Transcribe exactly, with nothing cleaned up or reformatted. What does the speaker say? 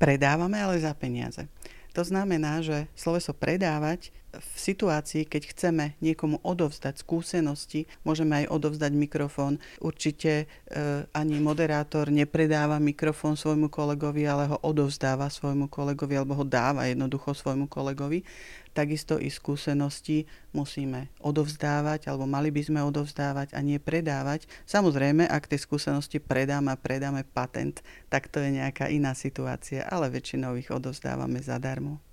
predávame, ale za peniaze. To znamená, že sloveso predávať v situácii, keď chceme niekomu odovzdať skúsenosti, môžeme aj odovzdať mikrofón. Určite e, ani moderátor nepredáva mikrofón svojmu kolegovi, ale ho odovzdáva svojmu kolegovi alebo ho dáva jednoducho svojmu kolegovi. Takisto i skúsenosti musíme odovzdávať alebo mali by sme odovzdávať a nie predávať. Samozrejme, ak tie skúsenosti predáme a predáme patent, tak to je nejaká iná situácia, ale väčšinou ich odovzdávame zadarmo.